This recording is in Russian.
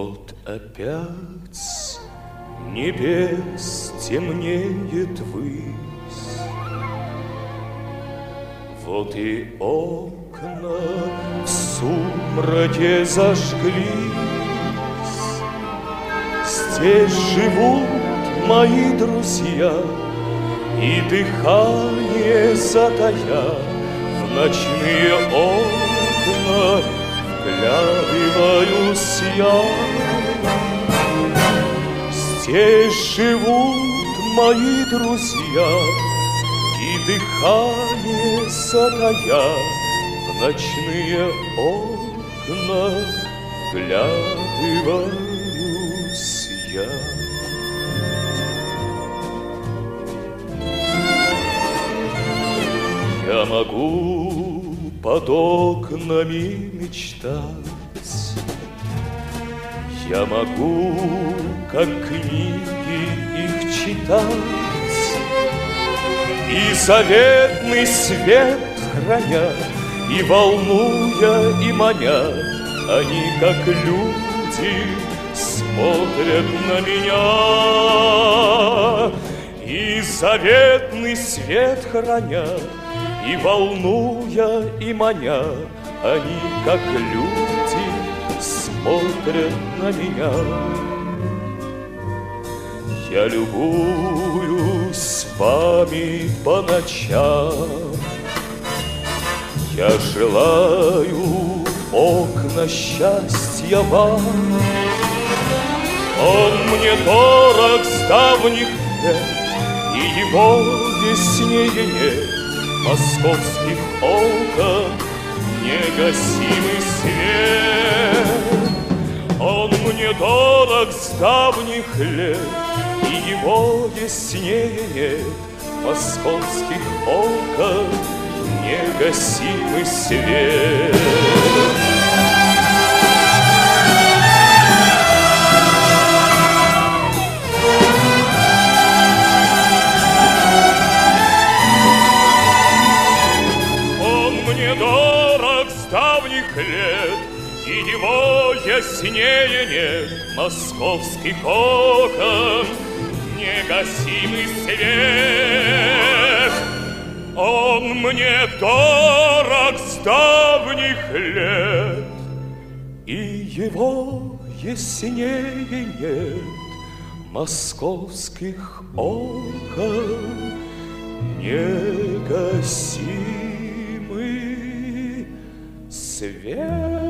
Вот опять с небес темнеет высь, вот и окна в сумраке зажглись. Здесь живут мои друзья, и дыхание затая в ночные окна вглядываюсь я. Здесь живут мои друзья, и дыхание затая в ночные окна вглядываюсь я. Я могу под окнами мечтать, я могу, как книги, их читать, и заветный свет храня, и волнуя, и маня, они, как люди, смотрят на меня. И заветный свет храня, и волнуя, и маня, они, как люди, смотрят на меня. Я любуюсь вами по ночам, я желаю окна счастья вам. Он мне дорог с давних лет, и его яснее нет московских окон негасимый свет. Он мне дорог с давних лет, и его яснее нет московских окон негасимый свет. Дорог с давних лет, и его яснее нет московских окон негасимый свет. Он мне дорог с давних лет, и его яснее нет московских окон негасимый свет.